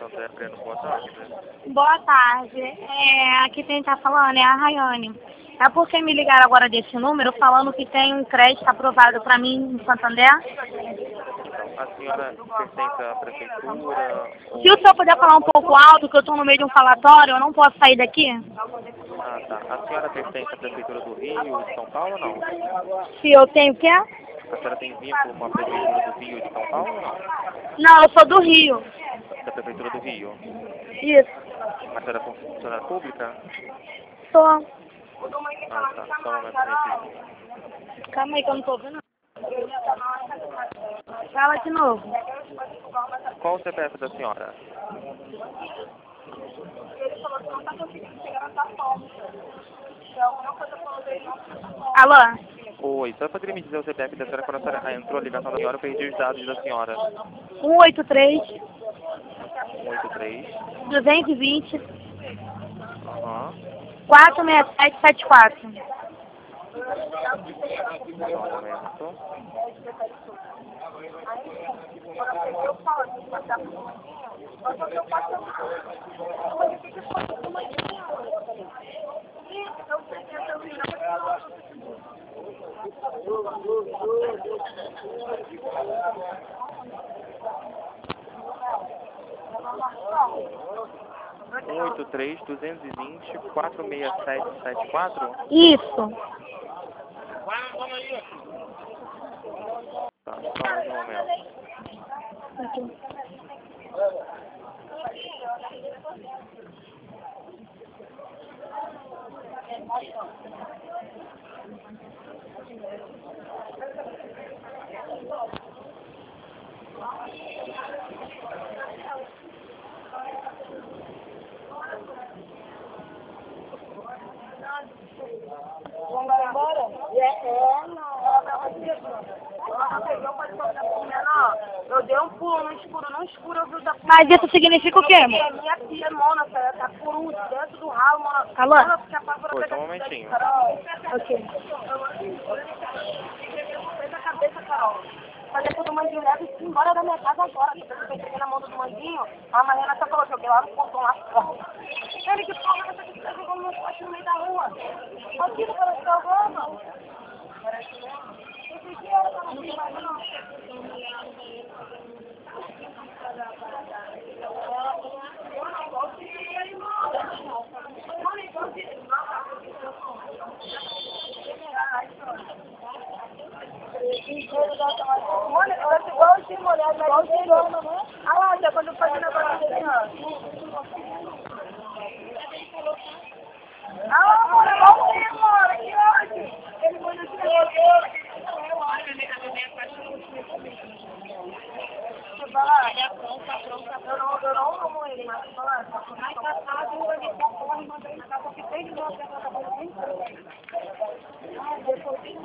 Santo André Breno, boa tarde. Boa tarde. Aqui quem tá falando é a Rayane. É porque me ligaram agora desse número falando que tem um crédito aprovado para mim em Santander. Então, a senhora pertence à prefeitura? Se o senhor puder falar um pouco alto, que eu estou no meio de um falatório, eu não posso sair daqui? Ah, tá. A senhora pertence à prefeitura do Rio, de São Paulo ou não? Se eu tenho o quê? A senhora tem vínculo com a prefeitura do Rio de São Paulo ou não? Não, eu sou do Rio. Da prefeitura do Rio. Isso. A senhora é funcionária pública? Sou. Ah, tá. Só um momento aqui. Calma aí que eu não tô ouvindo. Fala de novo. Qual o CPF da senhora? Alô? Oi, só poderia me dizer o CPF da senhora quando a senhora entrou a ligação da senhora, eu perdi os dados da senhora. 183 183. 220 Aham. 46774. Só um momento. Um 183 220 46774. Isso. Tá, só mais um momento. Aqui. Vamos embora? Eu dei um pulo no escuro, eu vi o da Mas isso significa o quê, amor? minha filha, mona, tá por dentro do ralo, mona. Alô? Ela fica apavorada. Oi, só um momentinho. Ok. Da cabeça, Carol. Falei pro do Mandinho, leva isso embora da minha casa agora. Eu peguei na mão do Mandinho, a Mariana só falou, joguei lá no portão lá fora. Ele, que porra, essa que tá jogando meu poste no meio da rua. Aqui, cara, você tá jogando? Esse dia era pra não vir mais, não. Mano, eu acho igualzinho, mulher, igualzinho, né? Ah lá, já quando eu fazia negócio desse, ó. Ah, mano, igualzinho, mano, que ódio. Ele manda assim, você fala, eu não amo ele, mas fala, mais passado, ele tá fora e mandou ele na casa, eu fiquei de novo, já tava bem coisa. Ah, depois de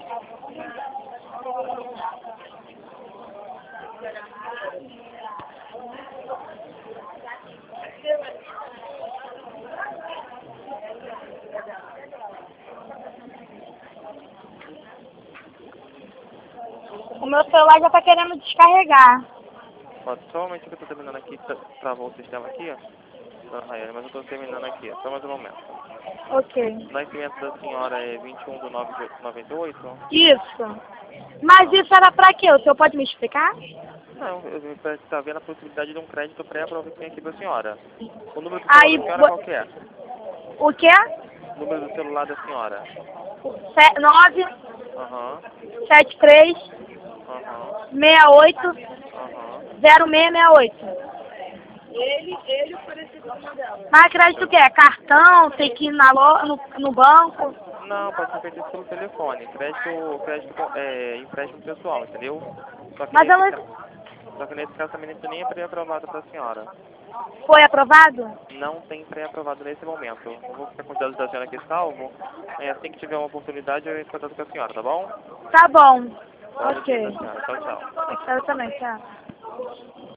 O meu celular já tá querendo descarregar. Ó, só um momentinho que eu tô terminando aqui, travou o sistema aqui, ó. Dona Rayane, mas eu tô terminando aqui, ó. Só mais um momento. Ok. O nascimento da senhora é 21 de 9 de 98? Isso. Mas isso era pra quê? O senhor pode me explicar? Não, eu tá vendo a possibilidade de um crédito pré-aprovado aqui pra senhora. O número do Aí, celular da senhora qual que é? o quê? O número do celular da senhora? 9 Aham, 73 aham, 68 aham. 0668. ele ofereceu pra mãe dela. Mas crédito o quê? Cartão? Tem que ir no banco? Não, pode ser feito pelo telefone. Empréstimo pessoal, entendeu? Só que Mas nesse, ela só que nesse caso também não tem nem pré-aprovado pra senhora. foi aprovado? Não tem pré-aprovado nesse momento. Eu vou ficar com os dados da senhora aqui salvo. Assim que tiver uma oportunidade, eu entro em contato com a senhora, tá bom? Tá bom. Pode Ok. ser, senhora. Tchau, tchau. Eu também, tchau.